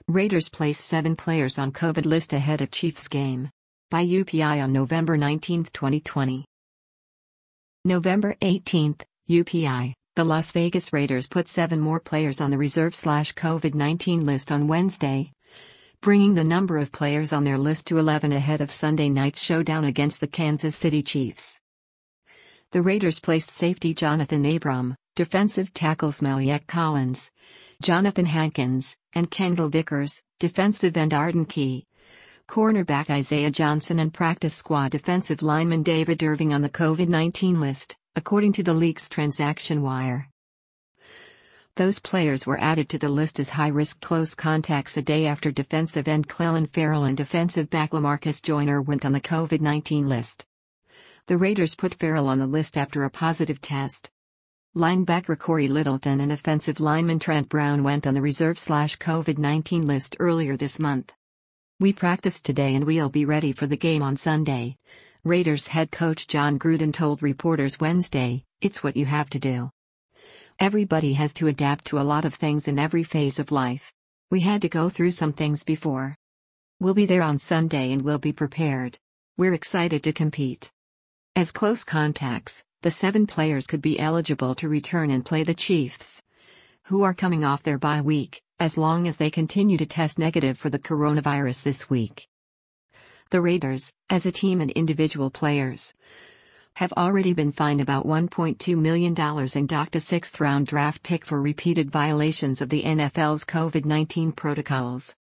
Raiders place 7 players on COVID list ahead of Chiefs game. By UPI on November 19, 2020. November 18, UPI. The Las Vegas Raiders put 7 more players on the reserve/COVID-19 list on Wednesday, bringing the number of players on their list to 11 ahead of Sunday night's showdown against the Kansas City Chiefs. The Raiders placed safety Jonathan Abram, defensive tackles Maliek Collins, Jonathan Hankins, and Kendall Vickers, defensive end Arden Key, cornerback Isaiah Johnson and practice squad defensive lineman David Irving on the COVID-19 list, according to the league's transaction wire. Those players were added to the list as high-risk close contacts a day after defensive end Clelin Ferrell and defensive back LaMarcus Joyner went on the COVID-19 list. The Raiders put Ferrell on the list after a positive test. Linebacker Corey Littleton and offensive lineman Trent Brown went on the reserve/COVID-19 list earlier this month. "We practiced today and we'll be ready for the game on Sunday," Raiders head coach John Gruden told reporters Wednesday. "It's what you have to do. Everybody has to adapt to a lot of things in every phase of life. We had to go through some things before. We'll be there on Sunday and we'll be prepared. We're excited to compete." As close contacts, the 7 players could be eligible to return and play the Chiefs, who are coming off their bye week, as long as they continue to test negative for the coronavirus this week. The Raiders, as a team and individual players, have already been fined about $1.2 million and docked a 6th-round draft pick for repeated violations of the NFL's COVID-19 protocols.